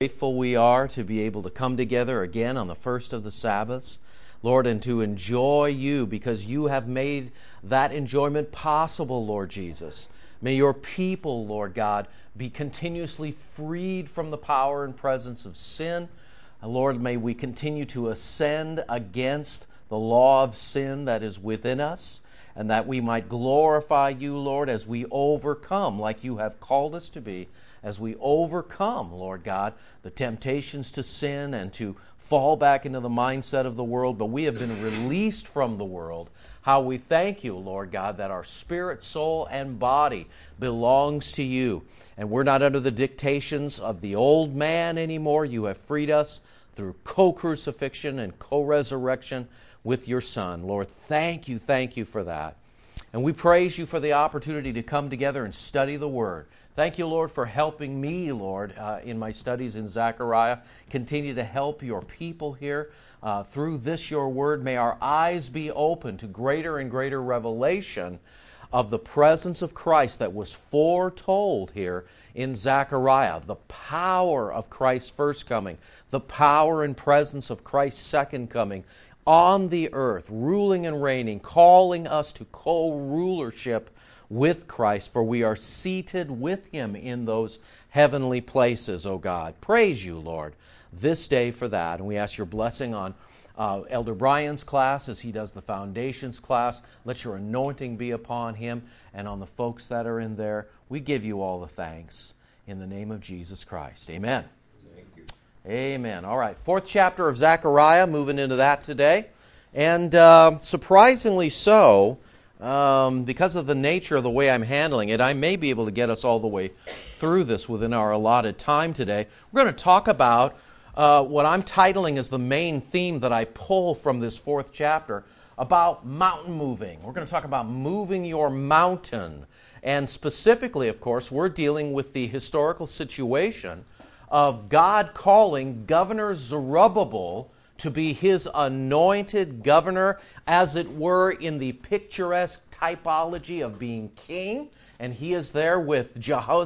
Grateful we are to be able to come together again on the first of the Sabbaths, Lord, and to enjoy you because you have made that enjoyment possible, Lord Jesus. May your people, Lord God, be continuously freed from the power and presence of sin. And Lord, may we continue to ascend against the law of sin that is within us, and that we might glorify you, Lord, as we overcome, like you have called us to be, as we overcome, Lord God, the temptations to sin and to fall back into the mindset of the world, but we have been released from the world. How we thank you, Lord God, that our spirit, soul, and body belongs to you. And we're not under the dictations of the old man anymore. You have freed us through co-crucifixion and co-resurrection with your Son. Lord, thank you for that. And we praise you for the opportunity to come together and study the Word. Thank you, Lord, for helping me, Lord, in my studies in Zechariah. Continue to help your people here through this, your Word. May our eyes be open to greater and greater revelation of the presence of Christ that was foretold here in Zechariah. The power of Christ's first coming. The power and presence of Christ's second coming on the earth, ruling and reigning, calling us to co-rulership with Christ, for we are seated with Him in those heavenly places, O God. Praise you, Lord, this day for that. And we ask your blessing on Elder Brian's class as he does the foundations class. Let your anointing be upon him and on the folks that are in there. We give you all the thanks in the name of Jesus Christ. Amen. Thank you. Amen. All right, 4th chapter of Zechariah, moving into that today. And surprisingly so, because of the nature of the way I'm handling it, I may be able to get us all the way through this within our allotted time today. We're going to talk about what I'm titling as the main theme that I pull from this 4th chapter about mountain moving. We're going to talk about moving your mountain. And specifically, of course, we're dealing with the historical situation of God calling Governor Zerubbabel to be His anointed governor, as it were, in the picturesque typology of being king. And he is there with Joshua,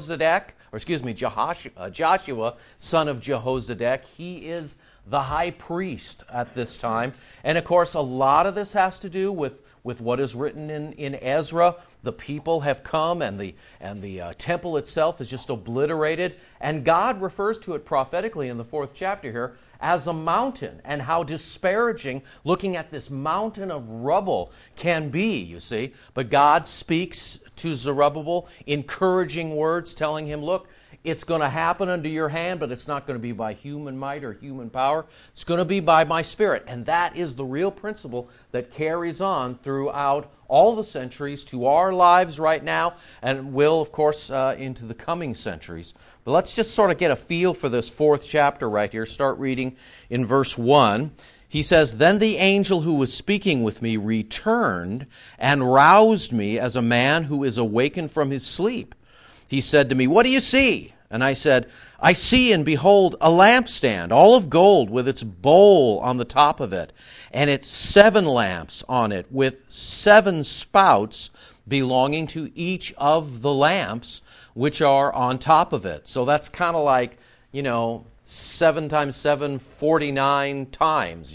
son of Jehozadak. He is the high priest at this time. And of course, a lot of this has to do with what is written in Ezra. The people have come, and the temple itself is just obliterated. And God refers to it prophetically in the 4th chapter here as a mountain, and how disparaging looking at this mountain of rubble can be, you see. But God speaks to Zerubbabel encouraging words, telling him, look, it's going to happen under your hand, but it's not going to be by human might or human power. It's going to be by my Spirit. And that is the real principle that carries on throughout all the centuries to our lives right now, and will, of course, into the coming centuries. But let's just sort of get a feel for this 4th chapter right here. Start reading in verse 1. He says, Then the angel who was speaking with me returned and roused me as a man who is awakened from his sleep. He said to me, What do you see? And I said, I see and behold a lampstand, all of gold, with its bowl on the top of it, and its 7 lamps on it, with 7 spouts belonging to each of the lamps which are on top of it. So that's kind of like, 7 times 7, 49 times,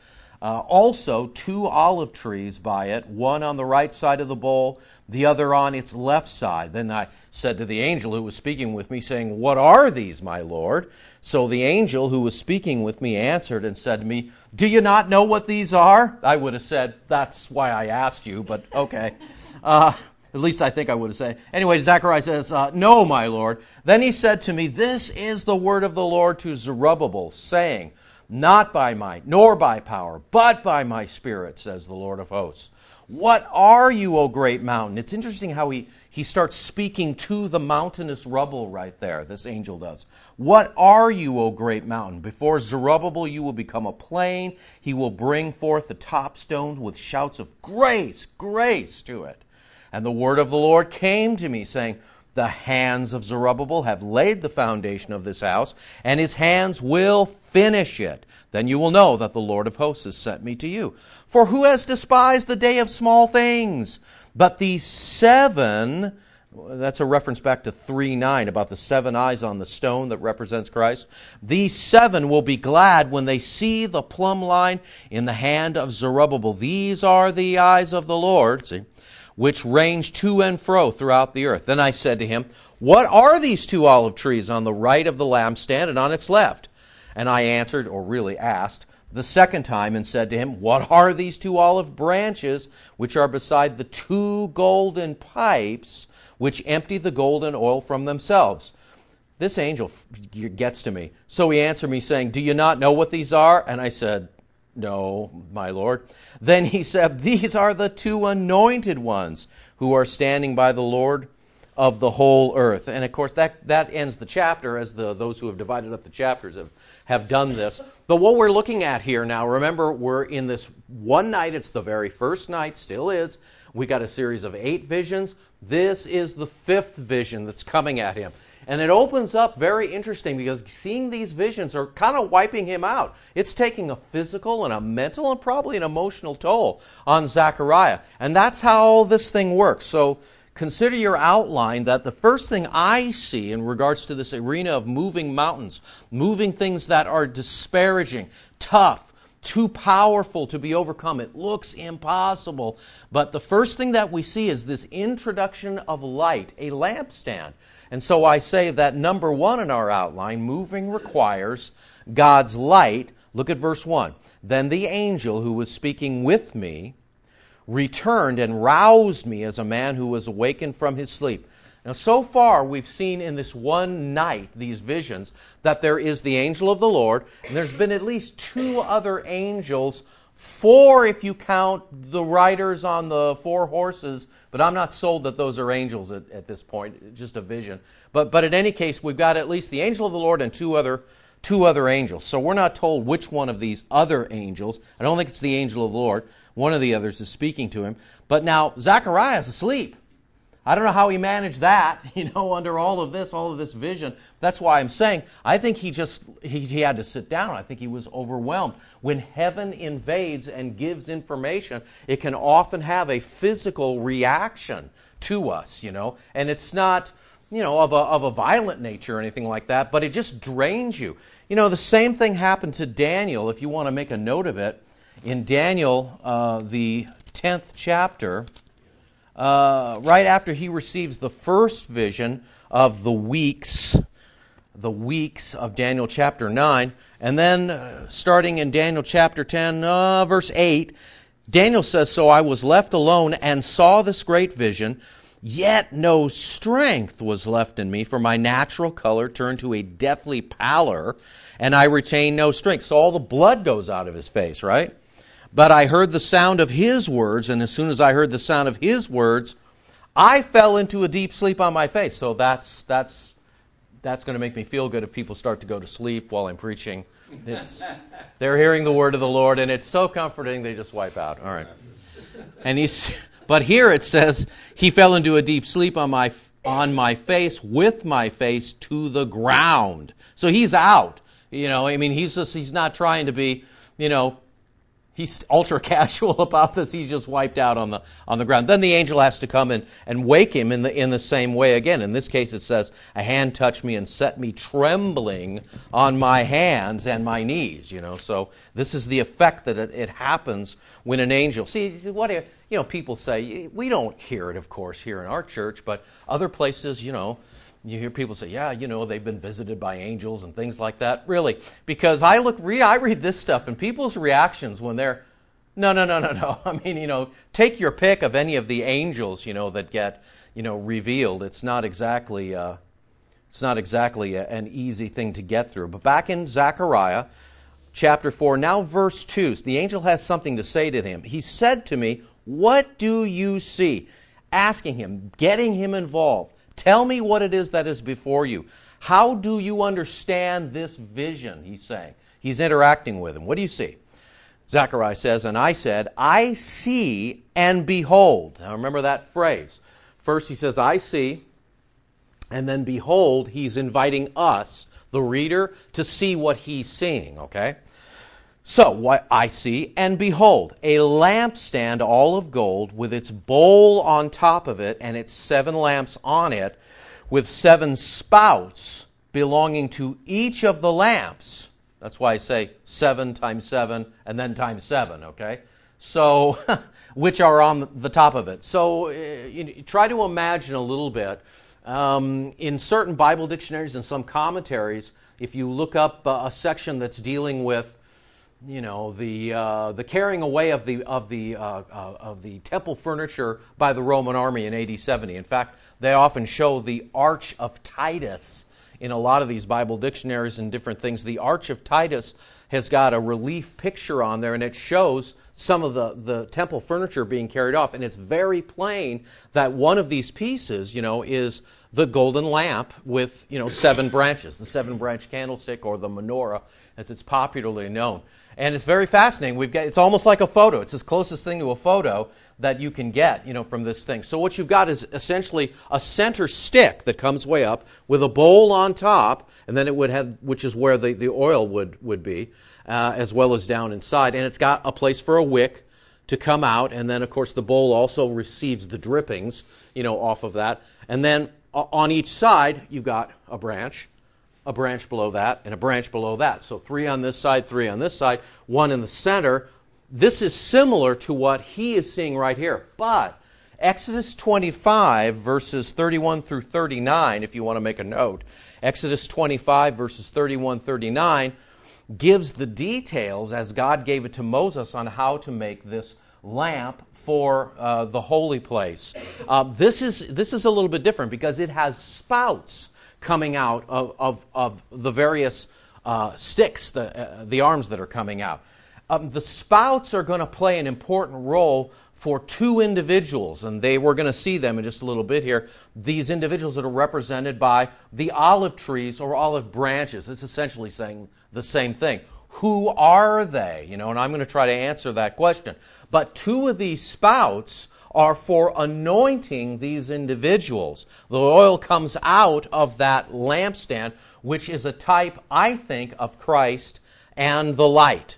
Also, 2 olive trees by it, one on the right side of the bowl, the other on its left side. Then I said to the angel who was speaking with me, saying, What are these, my Lord? So the angel who was speaking with me answered and said to me, Do you not know what these are? I would have said, That's why I asked you, but okay. At least I think I would have said. Anyway, Zechariah says, No, my Lord. Then he said to me, This is the word of the Lord to Zerubbabel, saying, Not by might, nor by power, but by my Spirit, says the Lord of hosts. What are you, O great mountain? It's interesting how he starts speaking to the mountainous rubble right there, this angel does. What are you, O great mountain? Before Zerubbabel you will become a plain. He will bring forth the top stones with shouts of grace, grace to it. And the word of the Lord came to me, saying, The hands of Zerubbabel have laid the foundation of this house, and his hands will finish it. Then you will know that the Lord of hosts has sent me to you. For who has despised the day of small things? But these 7 That's a reference back to 3:9 about the 7 eyes on the stone that represents Christ. These 7 will be glad when they see the plumb line in the hand of Zerubbabel. These are the eyes of the Lord, see, which range to and fro throughout the earth. Then I said to him, what are these 2 olive trees on the right of the lampstand and on its left? And I answered, or really asked, the second time and said to him, what are these 2 olive branches which are beside the 2 golden pipes which empty the golden oil from themselves? This angel gets to me. So he answered me saying, do you not know what these are? And I said, no, my Lord. Then he said, these are the 2 anointed ones who are standing by the Lord of the whole earth. And of course that ends the chapter, as those who have divided up the chapters have done this. But what we're looking at here now, remember, we're in this one night. It's the very first night, still is. We got a series of 8 visions. This is the 5th vision that's coming at him. And it opens up very interesting, because seeing these visions are kind of wiping him out. It's taking a physical and a mental and probably an emotional toll on Zechariah. And that's how this thing works. So consider your outline that the first thing I see in regards to this arena of moving mountains, moving things that are disparaging, tough, too powerful to be overcome. It looks impossible. But the first thing that we see is this introduction of light, a lampstand. And so I say that number 1 in our outline, moving requires God's light. Look at verse 1. Then the angel who was speaking with me returned and roused me as a man who was awakened from his sleep. Now, so far, we've seen in this one night, these visions, that there is the angel of the Lord, and there's been at least 2 other angels, 4 if you count the riders on the 4 horses, but I'm not sold that those are angels at this point, just a vision. But in any case, we've got at least the angel of the Lord and 2 other angels. So we're not told which one of these other angels. I don't think it's the angel of the Lord. One of the others is speaking to him. But now, Zechariah is asleep. I don't know how he managed that, under all of this vision. That's why I'm saying, I think he had to sit down. I think he was overwhelmed. When heaven invades and gives information, it can often have a physical reaction to us, and it's not, of a violent nature or anything like that, but it just drains you. The same thing happened to Daniel, if you want to make a note of it. In Daniel, the 10th chapter, right after he receives the first vision of the weeks of Daniel chapter 9, and then starting in Daniel chapter 10, verse 8, Daniel says, so I was left alone and saw this great vision, yet no strength was left in me, for my natural color turned to a deathly pallor, and I retained no strength. So all the blood goes out of his face, right? But I heard the sound of his words, and as soon as I heard the sound of his words, I fell into a deep sleep on my face. So that's going to make me feel good if people start to go to sleep while I'm preaching. They're hearing the word of the Lord, and it's so comforting they just wipe out. All right. But here it says he fell into a deep sleep on my face, with my face to the ground. So he's out. He's not trying to be, he's ultra casual about this. He's just wiped out on the ground. Then the angel has to come and wake him in the same way again. In this case, it says, a hand touched me and set me trembling on my hands and my knees. So this is the effect that it happens when an angel. See, what people say. We don't hear it, of course, here in our church, but other places, you hear people say, yeah, they've been visited by angels and things like that. Really, because I read this stuff, and people's reactions when they're, no. I mean, take your pick of any of the angels, that get, revealed. It's not exactly an easy thing to get through. But back in Zechariah chapter 4, now verse 2, the angel has something to say to him. He said to me, what do you see? Asking him, getting him involved. Tell me what it is that is before you. How do you understand this vision, he's saying. He's interacting with him. What do you see? Zechariah says, and I said, I see and behold. Now remember that phrase. First he says, I see, and then behold, he's inviting us, the reader, to see what he's seeing, okay? So what I see, and behold, a lampstand all of gold, with its bowl on top of it, and its 7 lamps on it, with 7 spouts belonging to each of the lamps. That's why I say 7 times 7 and then times 7, okay? So, which are on the top of it. So, try to imagine a little bit. In certain Bible dictionaries and some commentaries, if you look up a section that's dealing with the carrying away of the temple furniture by the Roman army in AD 70. In fact, they often show the Arch of Titus in a lot of these Bible dictionaries and different things. The Arch of Titus has got a relief picture on there, and it shows some of the temple furniture being carried off, and it's very plain that one of these pieces, is the golden lamp with, 7 branches, the 7-branch candlestick, or the menorah, as it's popularly known. And it's very fascinating. It's almost like a photo. It's the closest thing to a photo that you can get, from this thing. So what you've got is essentially a center stick that comes way up with a bowl on top, and then it would have, which is where the oil would be, as well as down inside. And it's got a place for a wick to come out, and then of course the bowl also receives the drippings, off of that. And then on each side you've got a branch below that, and a branch below that. So 3 on this side, 3 on this side, 1 in the center. This is similar to what he is seeing right here. But Exodus 25, verses 31 through 39, if you want to make a note, Exodus 25, verses 31, 39, gives the details, as God gave it to Moses, on how to make this lamp for the holy place. This is a little bit different because it has spouts coming out of the various sticks, the arms that are coming out. The spouts are going to play an important role for 2 individuals, and we're going to see them in just a little bit here. These individuals that are represented by the olive trees or olive branches. It's essentially saying the same thing. Who are they? And I'm going to try to answer that question. But 2 of these spouts are for anointing these individuals. The oil comes out of that lampstand, which is a type, I think, of Christ and the light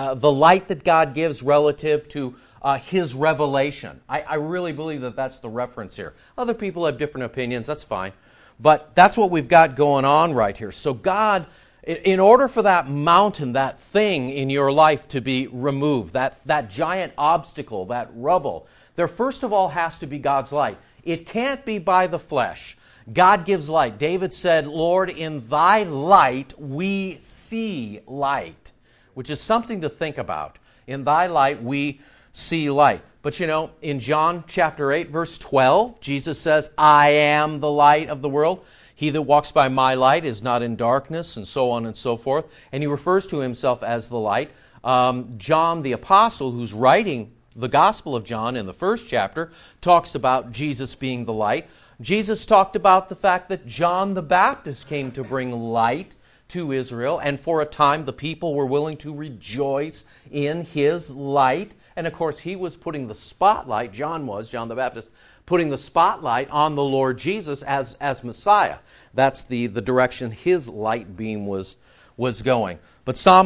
that God gives relative to His revelation. I really believe that that's the reference here. Other people have different opinions, that's fine. But that's what we've got going on right here. So God, in order for that mountain, that thing in your life to be removed, that giant obstacle, that rubble, there first of all has to be God's light. It can't be by the flesh. God gives light. David said, Lord, in thy light we see light, which is something to think about. In thy light we see light. But in John chapter 8, verse 12, Jesus says, I am the light of the world. He that walks by my light is not in darkness, and so on and so forth. And he refers to himself as the light. John the Apostle, who's writing the Gospel of John in the first chapter, talks about Jesus being the light. Jesus talked about the fact that John the Baptist came to bring light to Israel, and for a time the people were willing to rejoice in his light. And of course he was putting the spotlight, John the Baptist, putting the spotlight on the Lord Jesus as Messiah. That's the direction his light beam was going. But Psalm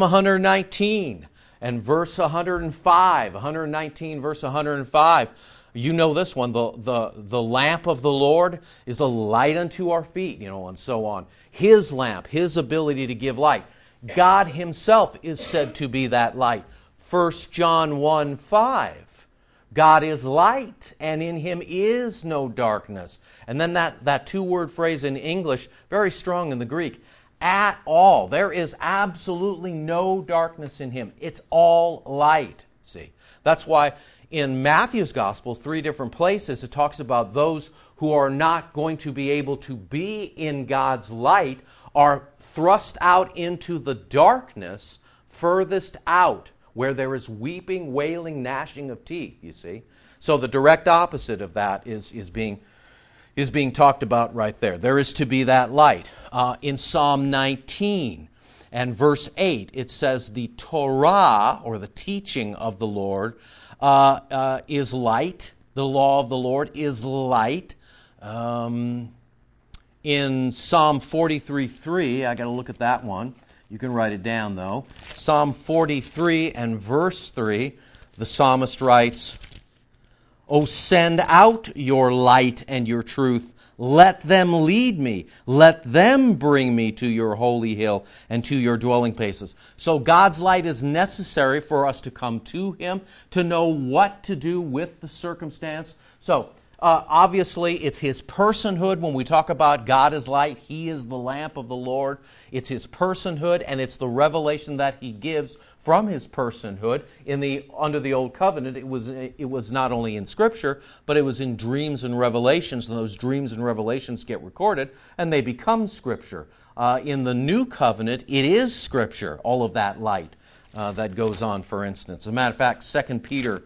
119 and verse 105, 119 verse 105, you know this one, the lamp of the Lord is a light unto our feet, and so on. His lamp, His ability to give light. God Himself is said to be that light. 1 John 1:5. God is light, and in Him is no darkness. And then that 2-word phrase in English, very strong in the Greek, at all. There is absolutely no darkness in Him. It's all light, see. That's why in Matthew's Gospel, 3 different places, it talks about those who are not going to be able to be in God's light are thrust out into the darkness furthest out, where there is weeping, wailing, gnashing of teeth, you see. So the direct opposite of that is being talked about right there. There is to be that light. In Psalm 19 and verse 8, it says the Torah, or the teaching of the Lord, is light. The law of the Lord is light. In Psalm 43:3, I got to look at that one. You can write it down, though. Psalm 43 and verse 3, the psalmist writes, "O send out your light and your truth. Let them lead me. Let them bring me to your holy hill and to your dwelling places." So God's light is necessary for us to come to Him, to know what to do with the circumstance. So, obviously, it's His personhood. When we talk about God as light, He is the lamp of the Lord. It's His personhood, and it's the revelation that He gives from His personhood. Under the Old Covenant, it was not only in Scripture, but it was in dreams and revelations, and those dreams and revelations get recorded, and they become Scripture. In the New Covenant, it is Scripture, all of that light that goes on, for instance. As a matter of fact, 2 Peter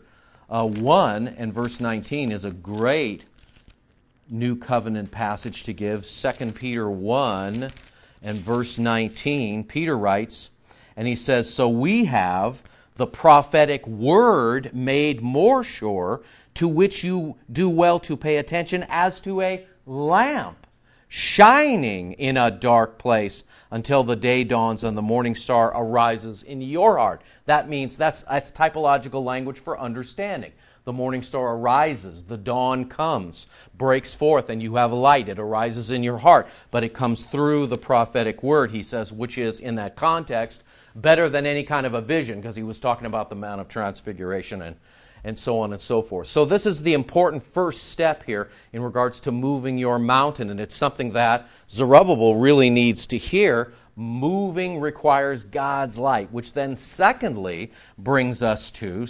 1 and verse 19 is a great New Covenant passage to give. 2 Peter 1 and verse 19, Peter writes, and he says, "So we have the prophetic word made more sure, to which you do well to pay attention as to a lamp shining in a dark place until the day dawns and the morning star arises in your heart." That means that's typological language for understanding. The morning star arises, the dawn comes, breaks forth, and you have light. It arises in your heart, but it comes through the prophetic word, he says, which is, in that context, better than any kind of a vision, because he was talking about the Mount of Transfiguration and so on and so forth. So this is the important first step here in regards to moving your mountain, and it's something that Zerubbabel really needs to hear. Moving requires God's light, which then secondly brings us to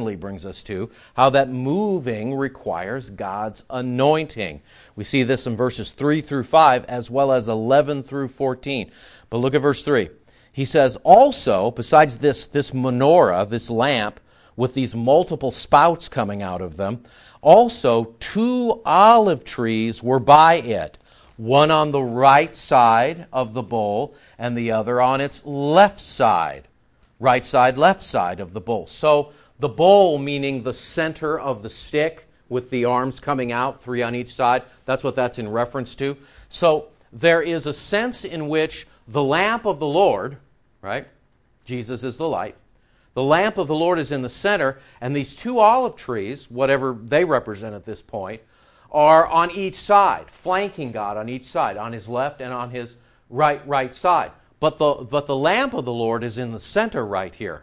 how that moving requires God's anointing. We see this in verses 3 through 5 as well as 11 through 14. But look at verse 3. He says, "Also, besides this menorah, this lamp, with these multiple spouts coming out of them, also 2 olive trees were by it, one on the right side of the bowl and the other on its left side." Right side, left side of the bowl. So the bowl meaning the center of the stick with the arms coming out, 3 on each side. That's what that's in reference to. So there is a sense in which the lamp of the Lord, right? Jesus is the light. The lamp of the Lord is in the center, and these 2 olive trees, whatever they represent at this point, are on each side, flanking God on each side, on His left and on His right side. But the lamp of the Lord is in the center right here.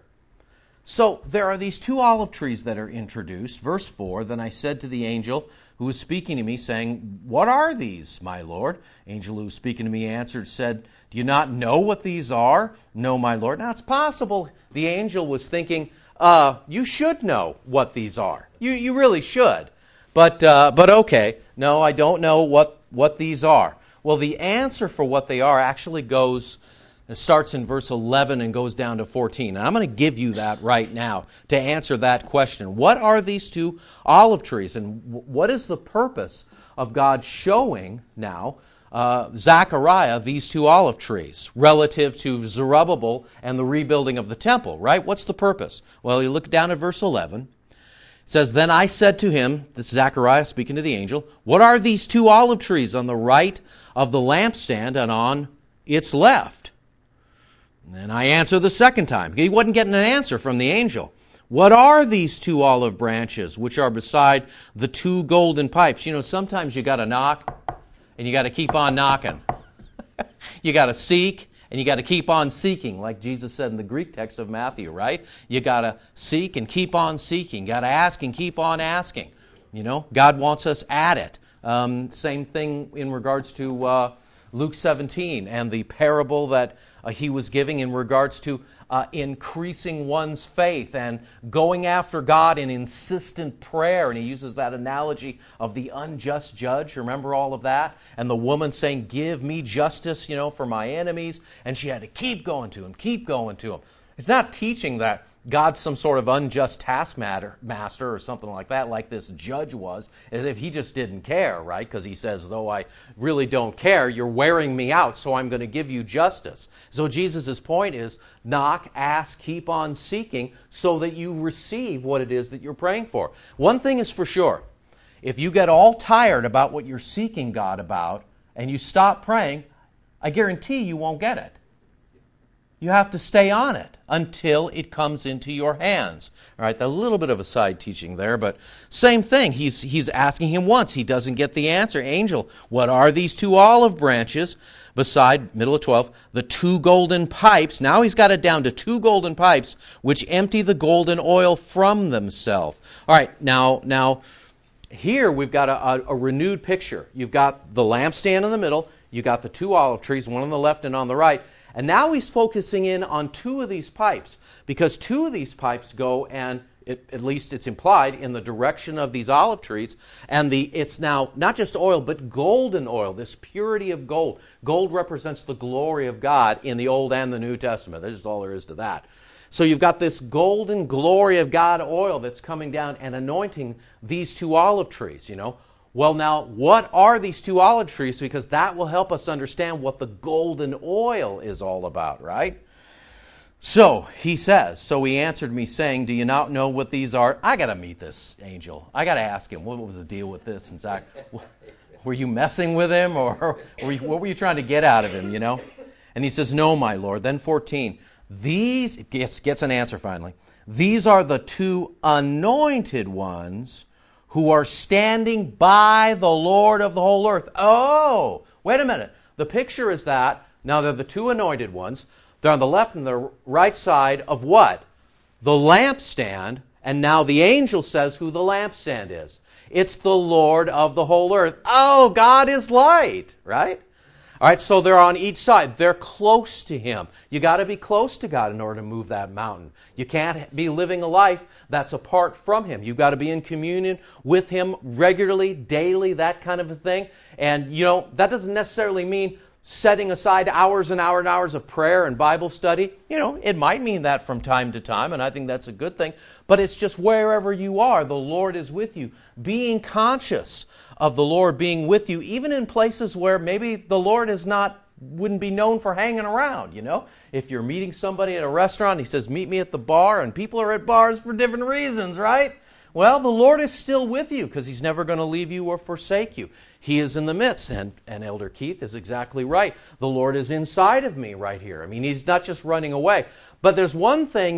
So there are these 2 olive trees that are introduced. Verse 4, "Then I said to the angel who was speaking to me, saying, 'What are these, my Lord?' Angel who was speaking to me answered, said, 'Do you not know what these are?' 'No, my Lord.'" Now it's possible the angel was thinking, you should know what these are. You really should. But okay, no, I don't know what these are. Well, the answer for what they are actually starts in verse 11 and goes down to 14. And I'm going to give you that right now to answer that question. What are these 2 olive trees? And what is the purpose of God showing now Zechariah these 2 olive trees relative to Zerubbabel and the rebuilding of the temple, right? What's the purpose? Well, you look down at verse 11. It says, "Then I said to him," this is Zechariah speaking to the angel, "What are these 2 olive trees on the right of the lampstand and on its left?" And then I answer the second time. He wasn't getting an answer from the angel. "What are these 2 olive branches which are beside the 2 golden pipes?" You know, sometimes you got to knock and you got to keep on knocking. You got to seek and you got to keep on seeking, like Jesus said in the Greek text of Matthew, right? You got to seek and keep on seeking. Got to ask and keep on asking. You know, God wants us at it. Same thing in regards to Luke 17 and the parable that he was giving in regards to increasing one's faith and going after God in insistent prayer. And he uses that analogy of the unjust judge. Remember all of that? And the woman saying, "Give me justice, for my enemies." And she had to keep going to him, keep going to him. It's not teaching that God's some sort of unjust taskmaster or something like that, like this judge was, as if he just didn't care, right? Because he says, "Though I really don't care, you're wearing me out, so I'm going to give you justice." So Jesus' point is, knock, ask, keep on seeking, so that you receive what it is that you're praying for. One thing is for sure, if you get all tired about what you're seeking God about, and you stop praying, I guarantee you won't get it. You have to stay on it until it comes into your hands. All right, a little bit of a side teaching there, but same thing. He's asking him once. He doesn't get the answer. Angel, what are these 2 olive branches beside, middle of 12, the 2 golden pipes? Now he's got it down to 2 golden pipes which empty the golden oil from themselves. All right, now here we've got a renewed picture. You've got the lampstand in the middle. You've got the 2 olive trees, one on the left and on the right. And now he's focusing in on 2 of these pipes, because 2 of these pipes go, and at least it's implied, in the direction of these olive trees. And it's now not just oil, but golden oil, this purity of gold. Gold represents the glory of God in the Old and the New Testament. That's just all there is to that. So you've got this golden glory of God oil that's coming down and anointing these 2 olive trees, Well, now, what are these 2 olive trees? Because that will help us understand what the golden oil is all about, right? So, he says, so he answered me saying, do you not know what these are? I got to meet this angel. I got to ask him, what was the deal with this? And Zach, were you messing with him? Or what were you trying to get out of him, And he says, no, my Lord. Then 14, these, gets an answer finally. These are the 2 anointed ones who are standing by the Lord of the whole earth. Oh, wait a minute. The picture is that, now they're the 2 anointed ones. They're on the left and the right side of what? The lampstand. And now the angel says who the lampstand is. It's the Lord of the whole earth. Oh, God is light, right? All right, so they're on each side. They're close to Him. You got to be close to God in order to move that mountain. You can't be living a life that's apart from Him. You've got to be in communion with Him regularly, daily, that kind of a thing. And, that doesn't necessarily mean setting aside hours and hours and hours of prayer and Bible study. It might mean that from time to time, and I think that's a good thing. But it's just wherever you are, the Lord is with you. Being conscious of the Lord being with you, even in places where maybe the Lord wouldn't be known for hanging around, If you're meeting somebody at a restaurant, He says, meet me at the bar, and people are at bars for different reasons, right? Well, the Lord is still with you because He's never going to leave you or forsake you. He is in the midst, and Elder Keith is exactly right. The Lord is inside of me right here. I mean, He's not just running away. But there's one thing,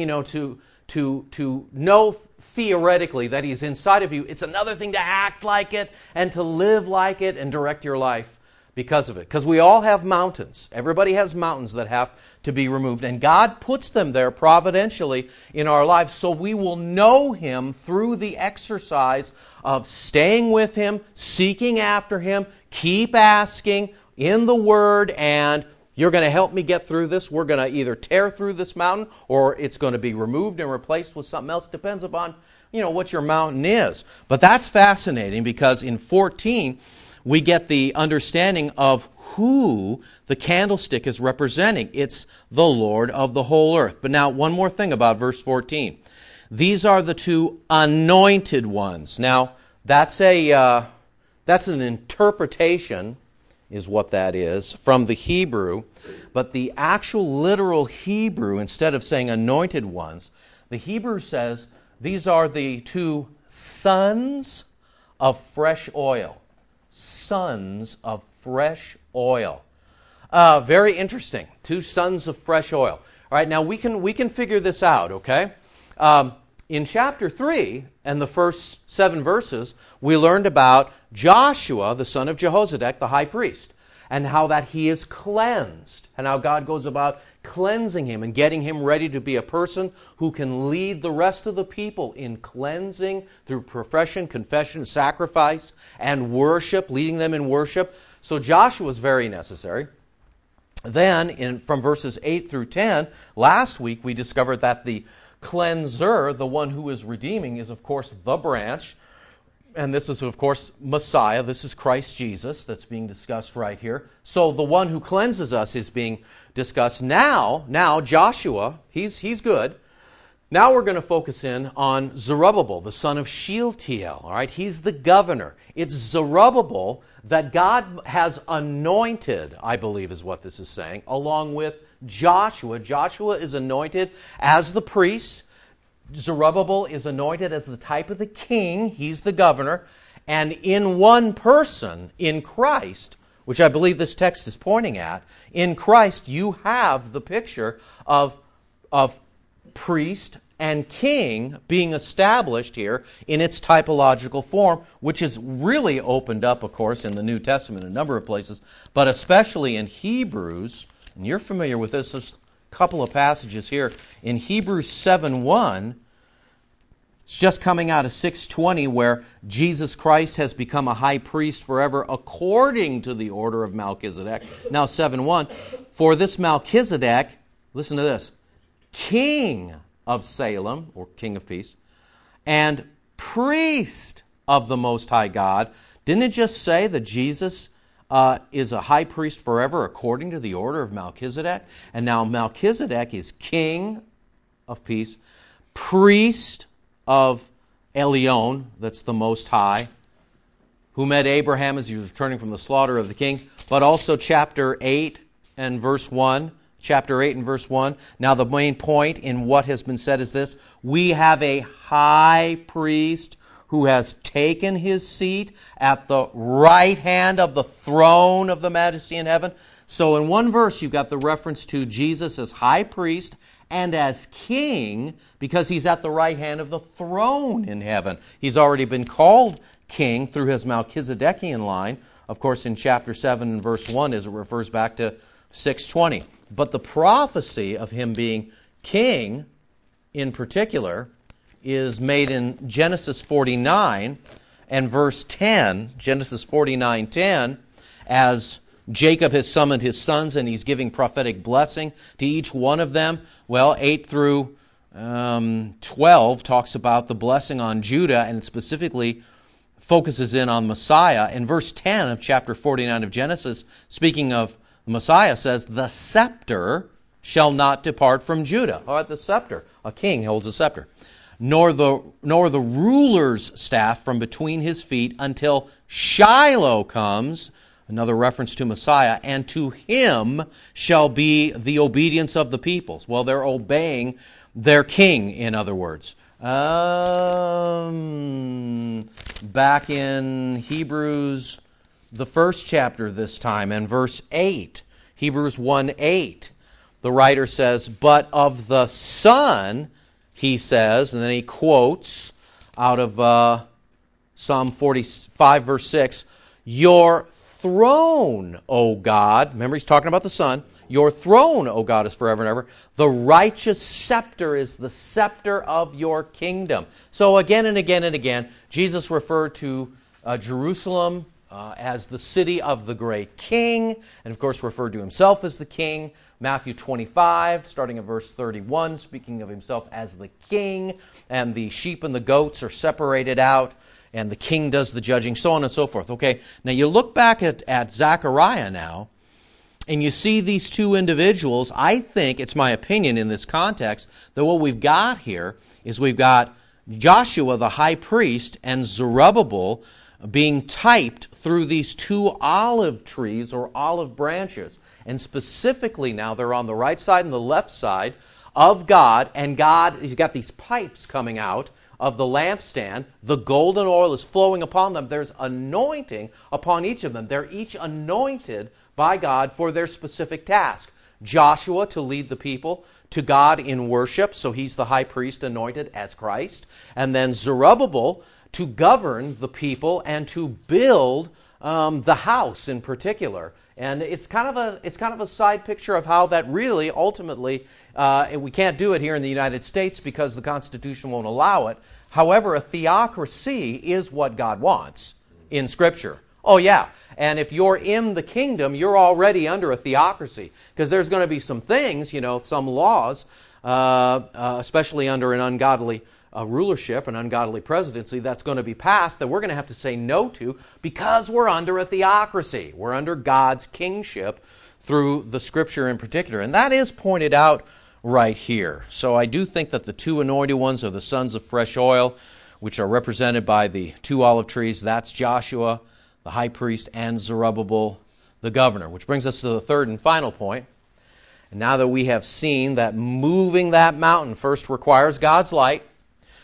to know theoretically that He's inside of you. It's another thing to act like it and to live like it and direct your life because of it. Because we all have mountains. Everybody has mountains that have to be removed. And God puts them there providentially in our lives so we will know Him through the exercise of staying with Him, seeking after Him, keep asking in the Word, and you're going to help me get through this. We're going to either tear through this mountain or it's going to be removed and replaced with something else. Depends upon, what your mountain is. But that's fascinating because in 14, we get the understanding of who the candlestick is representing. It's the Lord of the whole earth. But now, one more thing about verse 14. These are the 2 anointed ones. Now, that's an interpretation, is what that is, from the Hebrew. But the actual literal Hebrew, instead of saying anointed ones, the Hebrew says these are the 2 sons of fresh oil. Sons of fresh oil. Very interesting. 2 sons of fresh oil. All right, now we can figure this out, okay? In chapter 3 and the first 7 verses, we learned about Joshua, the son of Jehozadak, the high priest, and how that he is cleansed, and how God goes about cleansing him and getting him ready to be a person who can lead the rest of the people in cleansing through profession, confession, sacrifice, and worship, leading them in worship. So Joshua is very necessary. Then, from verses 8 through 10, last week we discovered that the cleanser, the one who is redeeming, is of course the branch. And this is, of course, Messiah. This is Christ Jesus that's being discussed right here. So the one who cleanses us is being discussed now. Now, Joshua, he's good. Now we're going to focus in on Zerubbabel, the son of Shealtiel. All right, he's the governor. It's Zerubbabel that God has anointed, I believe is what this is saying, along with Joshua. Joshua is anointed as the priest. Zerubbabel is anointed as the type of the king. He's the governor. And in one person, in Christ, which I believe this text is pointing at, in Christ you have the picture of priest and king being established here in its typological form, which is really opened up, of course, in the New Testament in a number of places, but especially in Hebrews. And you're familiar with this. There's a couple of passages here. In Hebrews 7:1, it's just coming out of 6:20, where Jesus Christ has become a high priest forever according to the order of Melchizedek. Now 7:1, for this Melchizedek, listen to this, king of Salem, or king of peace, and priest of the Most High God. Didn't it just say that Jesus is a high priest forever according to the order of Melchizedek? And now Melchizedek is king of peace, priest of Elyon, that's the Most High, who met Abraham as he was returning from the slaughter of the king, but also chapter 8 and verse 1. Chapter 8 and verse 1. Now the main point in what has been said is this: we have a high priest who has taken his seat at the right hand of the throne of the Majesty in heaven. So in one verse you've got the reference to Jesus as high priest and as king because he's at the right hand of the throne in heaven. He's already been called king through his Melchizedekian line, of course, in chapter 7 and verse 1 as it refers back to 6:20. But the prophecy of him being king in particular is made in Genesis 49 and verse 10, Genesis 49:10, as Jacob has summoned his sons and he's giving prophetic blessing to each one of them. Well, 8 through 12 talks about the blessing on Judah and specifically focuses in on Messiah. In verse 10 of chapter 49 of Genesis, speaking of Messiah, says, the scepter shall not depart from Judah. All right, the scepter. A king holds a scepter. Nor the ruler's staff from between his feet until Shiloh comes, another reference to Messiah, and to him shall be the obedience of the peoples. Well, they're obeying their king, in other words. Back in Hebrews, the first chapter this time, and verse 8, Hebrews 1:8, the writer says, but of the Son, he says, and then he quotes out of Psalm 45, verse 6, your throne, O God, remember he's talking about the Son, your throne, O God, is forever and ever. The righteous scepter is the scepter of your kingdom. So again and again and again, Jesus referred to Jerusalem as the city of the great king, and of course referred to himself as the king. Matthew 25, starting at verse 31, speaking of himself as the king, and the sheep and the goats are separated out, and the king does the judging, so on and so forth. Okay, now you look back at Zechariah now, and you see these two individuals. I think, it's my opinion in this context, that what we've got here is we've got Joshua the high priest and Zerubbabel being typed through these two olive trees or olive branches. And specifically now they're on the right side and the left side of God, and God, he's got these pipes coming out of the lampstand. The golden oil is flowing upon them. There's anointing upon each of them. They're each anointed by God for their specific task. Joshua to lead the people to God in worship, so he's the high priest anointed as Christ. And then Zerubbabel to govern the people and to build the house in particular. And it's kind of a side picture of how that really ultimately, and we can't do it here in the United States because the Constitution won't allow it. However, a theocracy is what God wants in Scripture. Oh yeah, and if you're in the kingdom, you're already under a theocracy because there's going to be some things, some laws, especially under an ungodly rulership, an ungodly presidency, that's going to be passed that we're going to have to say no to because we're under a theocracy. We're under God's kingship through the Scripture in particular. And that is pointed out right here. So I do think that the two anointed ones are the sons of fresh oil, which are represented by the two olive trees. That's Joshua, the high priest, and Zerubbabel, the governor. Which brings us to the third and final point. And now that we have seen that moving that mountain first requires God's light,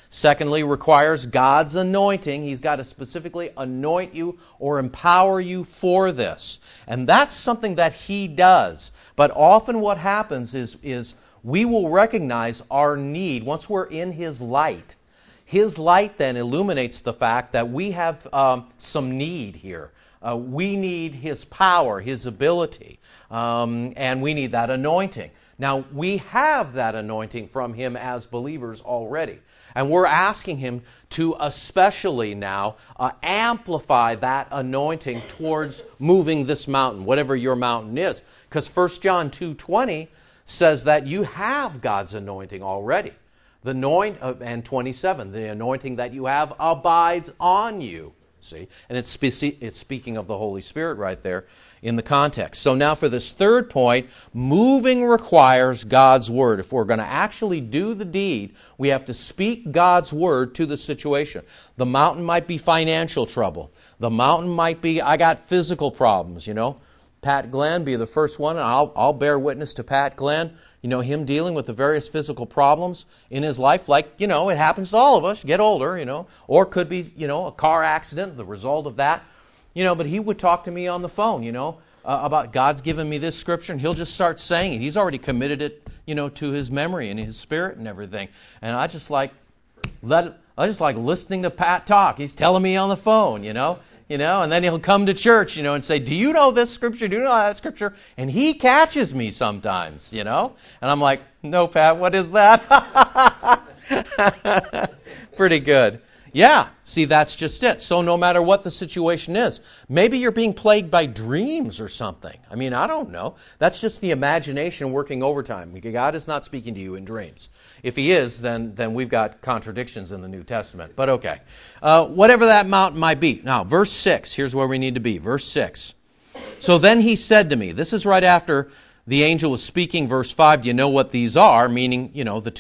Secondly, requires God's anointing. He's got to specifically anoint you or empower you for this. And that's something that He does. But often what happens is we will recognize our need once we're in His light. His light then illuminates the fact that we have some need here. We need His power, His ability, and we need that anointing. Now, we have that anointing from Him as believers already. And we're asking Him to especially now amplify that anointing towards moving this mountain, whatever your mountain is. Because 1 John 2:20 says that you have God's anointing already. And 27, the anointing that you have abides on you. See? And it's speaking of the Holy Spirit right there in the context. So now for this third point, moving requires God's Word. If we're going to actually do the deed, we have to speak God's Word to the situation. The mountain might be financial trouble. The mountain might be, I got physical problems, Pat Glenn, be the first one, and I'll bear witness to Pat Glenn. Him dealing with the various physical problems in his life, like, it happens to all of us, get older, or could be, a car accident, the result of that. But he would talk to me on the phone, about God's given me this scripture, and he'll just start saying it. He's already committed it, to his memory and his spirit and everything. And I just like listening to Pat talk. He's telling me on the phone, and then he'll come to church, and say, do you know this scripture? Do you know that scripture? And he catches me sometimes, and I'm like, no, Pat, what is that? Pretty good. Yeah, see, that's just it. So no matter what the situation is, maybe you're being plagued by dreams or something. I don't know. That's just the imagination working overtime. God is not speaking to you in dreams. If He is, then we've got contradictions in the New Testament. But okay. Whatever that mountain might be. Now, verse 6, here's where we need to be. Verse 6. So then He said to me, this is right after the angel was speaking. Verse 5, do you know what these are? Meaning, the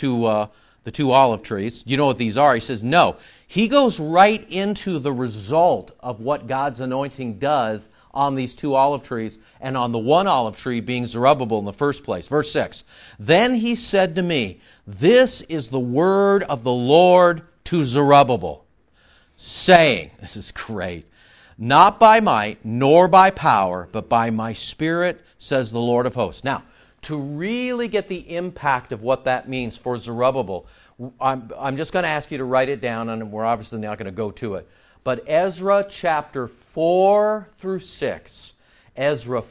two olive trees. You know what these are? He says, no. He goes right into the result of what God's anointing does on these two olive trees and on the one olive tree being Zerubbabel in the first place. Verse 6, then He said to me, this is the word of the Lord to Zerubbabel, saying, this is great, not by might nor by power, but by my Spirit, says the Lord of hosts. Now, to really get the impact of what that means for Zerubbabel, I'm just going to ask you to write it down, and we're obviously not going to go to it. But Ezra chapter 4 through 6, Ezra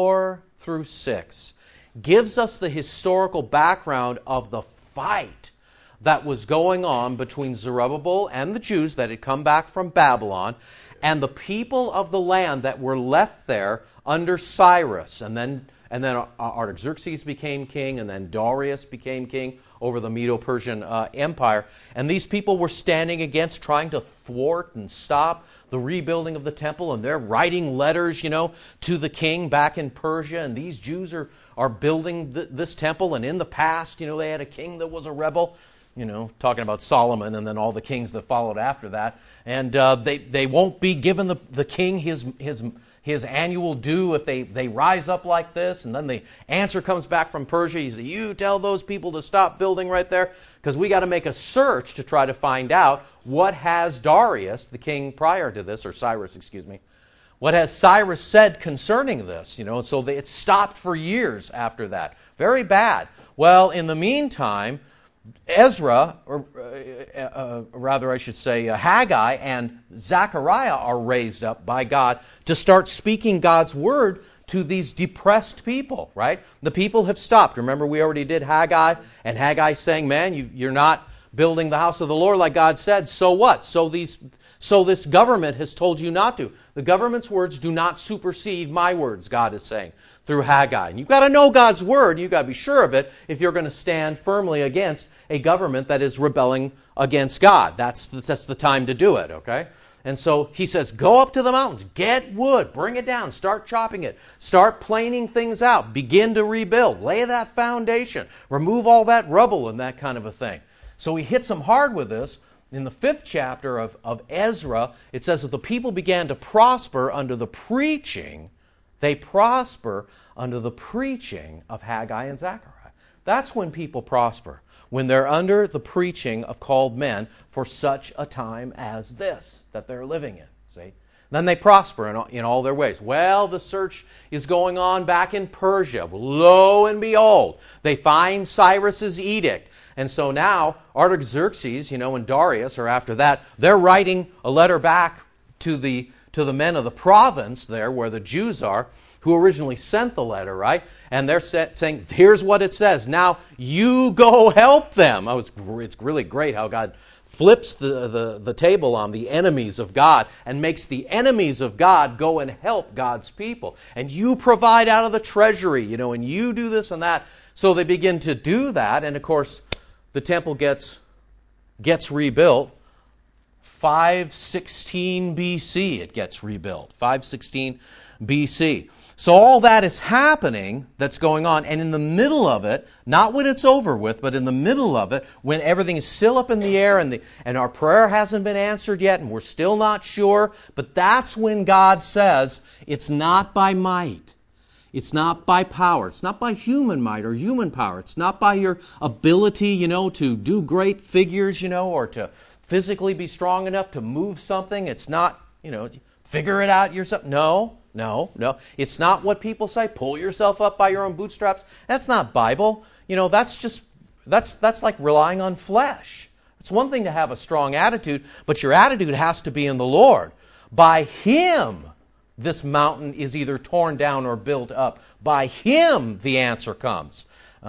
4 through 6, gives us the historical background of the fight that was going on between Zerubbabel and the Jews that had come back from Babylon, and the people of the land that were left there under Cyrus, and then Artaxerxes became king, and then Darius became king over the Medo-Persian Empire. And these people were standing against, trying to thwart and stop the rebuilding of the temple, and they're writing letters, to the king back in Persia. And these Jews are building this temple, and in the past, they had a king that was a rebel. Talking about Solomon and then all the kings that followed after that. And they won't be given the king his annual due if they rise up like this. And then the answer comes back from Persia. He says, you tell those people to stop building right there, because we got to make a search to try to find out what has Darius, the king prior to this, or Cyrus, excuse me, what has Cyrus said concerning this? So it stopped for years after that. Very bad. Well, in the meantime, Ezra, or rather I should say Haggai and Zechariah are raised up by God to start speaking God's word to these depressed people, right? The people have stopped. Remember, we already did Haggai, and Haggai saying, man, you're not building the house of the Lord like God said. So what? So this government has told you not to. The government's words do not supersede my words, God is saying, through Haggai. And you've got to know God's word. You've got to be sure of it if you're going to stand firmly against a government that is rebelling against God. That's the time to do it, okay? And so he says, go up to the mountains, get wood, bring it down, start chopping it, start planing things out, begin to rebuild, lay that foundation, remove all that rubble and that kind of a thing. So he hits them hard with this. In the 5th chapter of Ezra, it says that the people began to prosper under the preaching. They prosper under the preaching of Haggai and Zechariah. That's when people prosper, when they're under the preaching of called men for such a time as this that they're living in. See? Then they prosper in all their ways. Well, the search is going on back in Persia. Lo and behold, they find Cyrus's edict. And so now Artaxerxes, and Darius are after that. They're writing a letter back to the men of the province there where the Jews are, who originally sent the letter, right? And they're saying, here's what it says. Now you go help them. It's really great how God flips the table on the enemies of God and makes the enemies of God go and help God's people. And you provide out of the treasury, and you do this and that. So they begin to do that, and of course the temple gets rebuilt. 516 BC it gets rebuilt. 516 BC. So all that is happening, that's going on, and in the middle of it, not when it's over with, but in the middle of it, when everything is still up in the air and our prayer hasn't been answered yet, and we're still not sure, but that's when God says, it's not by might, it's not by power, it's not by human might or human power, it's not by your ability, to do great figures, or to physically be strong enough to move something. It's not, figure it out yourself. No. It's not what people say. Pull yourself up by your own bootstraps. That's not Bible. That's like relying on flesh. It's one thing to have a strong attitude, but your attitude has to be in the Lord. By Him, this mountain is either torn down or built up. By Him, the answer comes.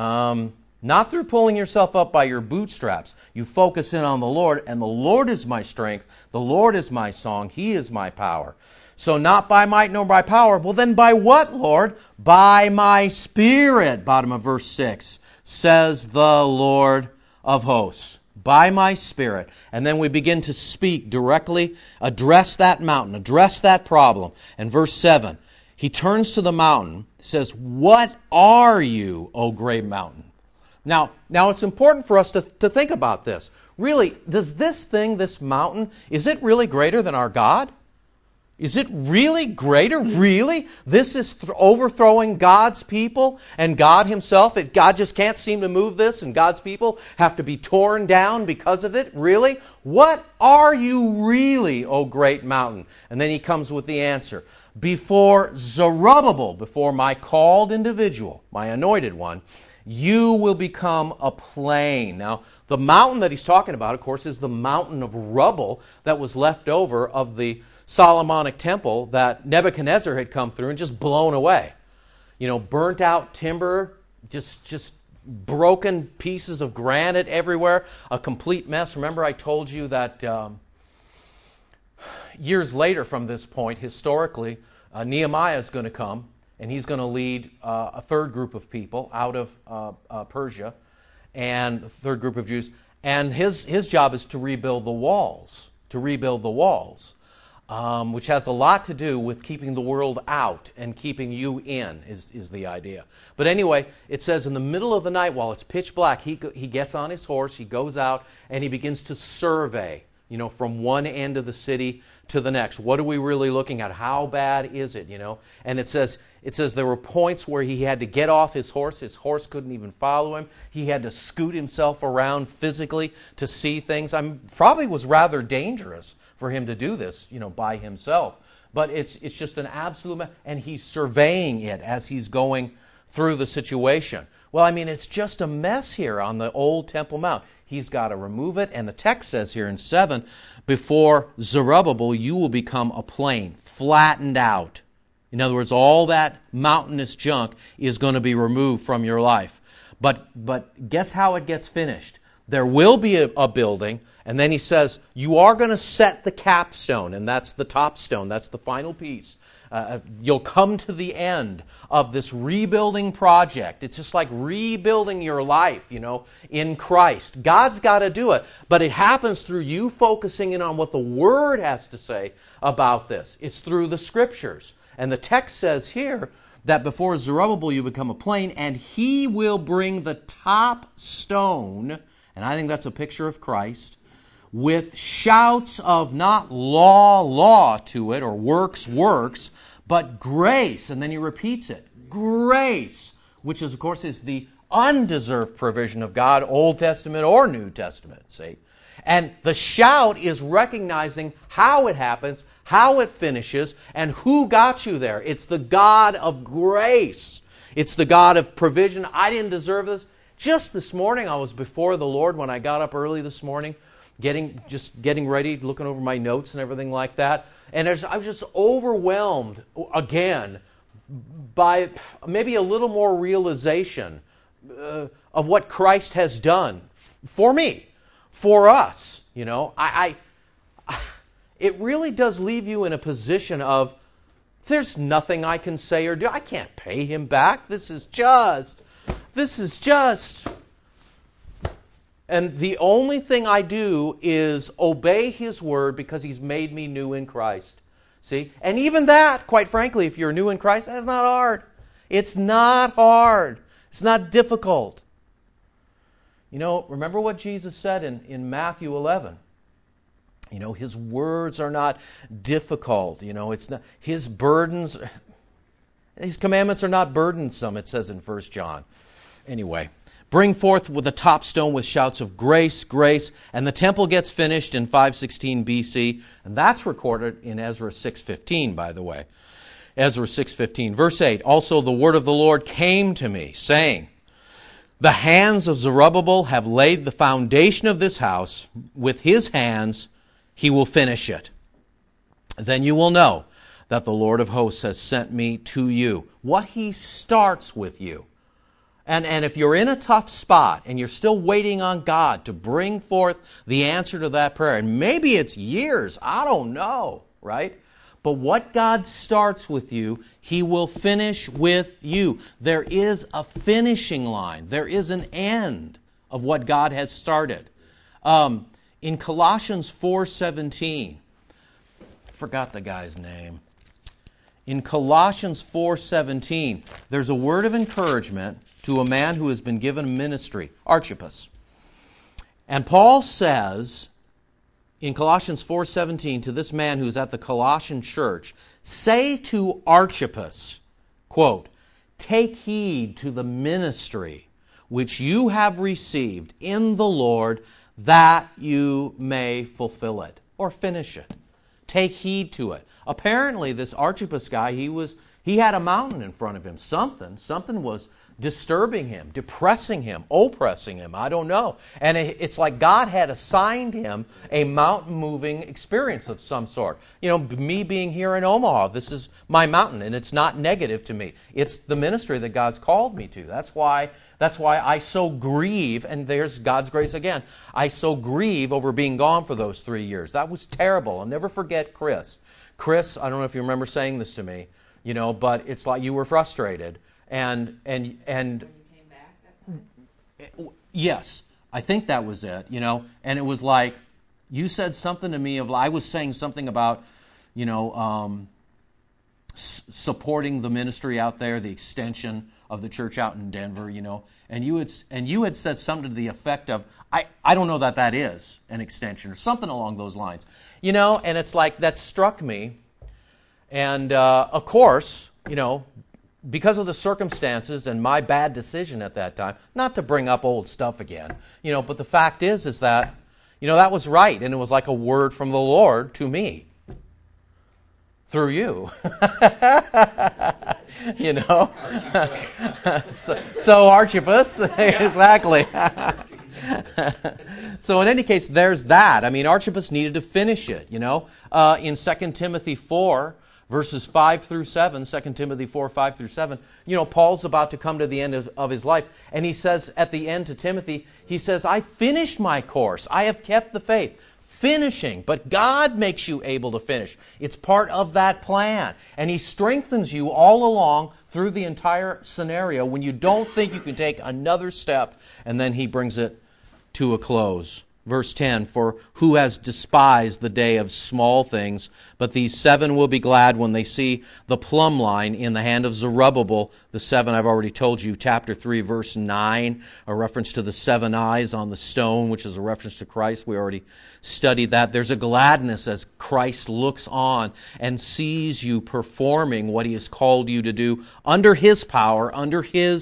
Not through pulling yourself up by your bootstraps. You focus in on the Lord, and the Lord is my strength. The Lord is my song. He is my power. So not by might nor by power. Well, then by what, Lord? By my Spirit, bottom of verse 6, says the Lord of hosts. By my Spirit. And then we begin to speak directly, address that mountain, address that problem. And verse 7, he turns to the mountain, says, what are you, O great mountain? Now it's important for us to think about this. Really, does this mountain, is it really greater than our God? Is it really greater? Really? This is overthrowing God's people and God Himself? God just can't seem to move this and God's people have to be torn down because of it? Really? What are you really, O great mountain? And then he comes with the answer. Before Zerubbabel, before my called individual, my anointed one, you will become a plain. Now, the mountain that he's talking about, of course, is the mountain of rubble that was left over of the Solomonic temple that Nebuchadnezzar had come through and just blown away. Burnt out timber, just broken pieces of granite everywhere, a complete mess. Remember I told you that years later from this point, historically, Nehemiah is going to come, and he's going to lead a third group of people out of Persia, and a third group of Jews. And his job is to rebuild the walls, which has a lot to do with keeping the world out and keeping you in, is the idea. But anyway, it says in the middle of the night, while it's pitch black, he gets on his horse, he goes out, and he begins to survey, from one end of the city to the next. What are we really looking at? How bad is it, And it says there were points where he had to get off his horse. His horse couldn't even follow him. He had to scoot himself around physically to see things. Probably was rather dangerous for him to do this, by himself. But it's just an absolute and he's surveying it as he's going through the situation. Well, it's just a mess here on the old Temple Mount. He's got to remove it, and the text says here in 7, before Zerubbabel, you will become a plain, flattened out. In other words, all that mountainous junk is going to be removed from your life. But guess how it gets finished? There will be a building, and then he says, you are going to set the capstone, and that's the top stone, that's the final piece. You'll come to the end of this rebuilding project. It's just like rebuilding your life, in Christ. God's got to do it, but it happens through you focusing in on what the Word has to say about this. It's through the Scriptures. And the text says here that before Zerubbabel you become a plain, and he will bring the top stone, and I think that's a picture of Christ, with shouts of not law to it, or works, but grace. And then he repeats it. Grace, which is, of course, is the undeserved provision of God, Old Testament or New Testament, see? And the shout is recognizing how it happens, how it finishes, and who got you there. It's the God of grace. It's the God of provision. I didn't deserve this. Just this morning, I was before the Lord when I got up early this morning, getting ready, looking over my notes and everything like that. And I was just overwhelmed again by maybe a little more realization of what Christ has done for me, for us. You know, it really does leave you in a position of, there's nothing I can say or do. I can't pay him back. This is just. And the only thing I do is obey his word because he's made me new in Christ. See? And even that, quite frankly, if you're new in Christ, that's not hard. It's not hard. It's not difficult. You know, remember what Jesus said in Matthew 11. You know, his words are not difficult. You know, it's not his burdens. His commandments are not burdensome, it says in 1 John. Anyway, bring forth with the top stone with shouts of grace, grace, and the temple gets finished in 516 BC, and that's recorded in Ezra 6:15, by the way. Ezra 6:15, verse 8, also the word of the Lord came to me, saying, the hands of Zerubbabel have laid the foundation of this house. With his hands he will finish it. Then you will know that the Lord of hosts has sent me to you. What he starts with you. And if you're in a tough spot and you're still waiting on God to bring forth the answer to that prayer, and maybe it's years, I don't know, right? But what God starts with you, he will finish with you. There is a finishing line. There is an end of what God has started. In Colossians 4:17, I forgot the guy's name. In Colossians 4:17, there's a word of encouragement to a man who has been given ministry, Archippus. And Paul says in Colossians 4:17 to this man who's at the Colossian church, say to Archippus, quote, take heed to the ministry which you have received in the Lord, that you may fulfill it or finish it. Take heed to it. Apparently, this Archippus guy, he had a mountain in front of him. Something was disturbing him, depressing him, oppressing him. I don't know. And it's like God had assigned him a mountain-moving experience of some sort. You know, me being here in Omaha, this is my mountain, and it's not negative to me. It's the ministry that God's called me to. That's why I so grieve, and there's God's grace again. I so grieve over being gone for those 3 years. That was terrible. I'll never forget Chris. Chris, I don't know if you remember saying this to me, you know, but it's like you were frustrated. And When you came back that time? Yes, I think that was it, you know. And it was like, you said something to me I was saying something about, you know, supporting the ministry out there, the extension of the church out in Denver, you know. And you had said something to the effect of, I don't know that is an extension or something along those lines, you know. And it's like that struck me. And of course, you know, because of the circumstances and my bad decision at that time, not to bring up old stuff again, you know, but the fact is that, you know, that was right, and it was like a word from the Lord to me through you. You know, so Archippus, exactly. So in any case, there's that. I mean, Archippus needed to finish it. You know, in 2 Timothy 4. Verses 5 through 7, 2 Timothy 4, 5 through 7, you know, Paul's about to come to the end of his life. And he says at the end to Timothy, he says, I finished my course. I have kept the faith. Finishing. But God makes you able to finish. It's part of that plan. And he strengthens you all along through the entire scenario when you don't think you can take another step. And then he brings it to a close. Verse 10, for who has despised the day of small things, but these 7 will be glad when they see the plumb line in the hand of Zerubbabel. The 7 I've already told you, chapter 3, verse 9, a reference to the 7 eyes on the stone, which is a reference to Christ. We already studied that. There's a gladness as Christ looks on and sees you performing what he has called you to do under his power, under his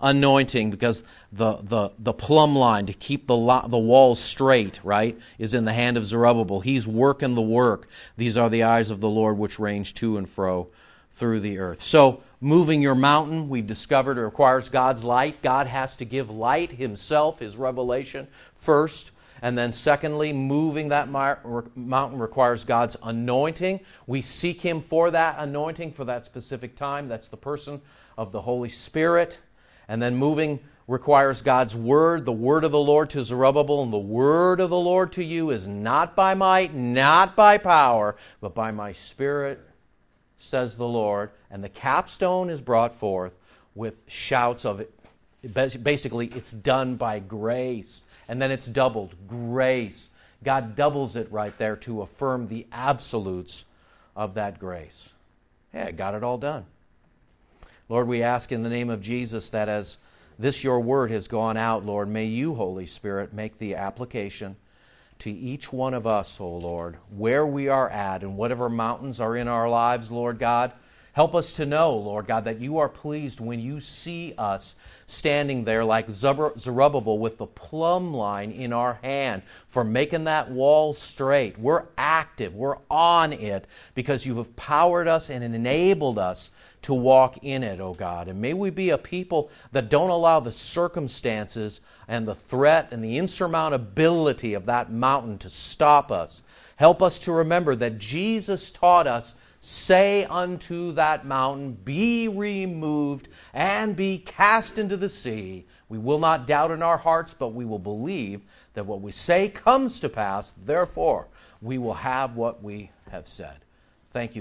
anointing, because the plumb line to keep the walls straight, right, is in the hand of Zerubbabel. He's working the work. These are the eyes of the Lord which range to and fro through the earth. So, moving your mountain, we've discovered it requires God's light. God has to give light himself, his revelation, first. And then secondly, moving that mountain requires God's anointing. We seek him for that anointing, for that specific time. That's the person of the Holy Spirit. And then moving requires God's word, the word of the Lord to Zerubbabel. And the word of the Lord to you is not by might, not by power, but by my Spirit, says the Lord. And the capstone is brought forth with shouts of it. Basically, it's done by grace. And then it's doubled. Grace. God doubles it right there to affirm the absolutes of that grace. Yeah, got it all done. Lord, we ask in the name of Jesus that as this your word has gone out, Lord, may you, Holy Spirit, make the application to each one of us, O Lord, where we are at and whatever mountains are in our lives, Lord God. Help us to know, Lord God, that you are pleased when you see us standing there like Zerubbabel with the plumb line in our hand for making that wall straight. We're active. We're on it because you have powered us and enabled us to walk in it, O God. And may we be a people that don't allow the circumstances and the threat and the insurmountability of that mountain to stop us. Help us to remember that Jesus taught us, say unto that mountain, be removed and be cast into the sea. We will not doubt in our hearts, but we will believe that what we say comes to pass. Therefore, we will have what we have said. Thank you.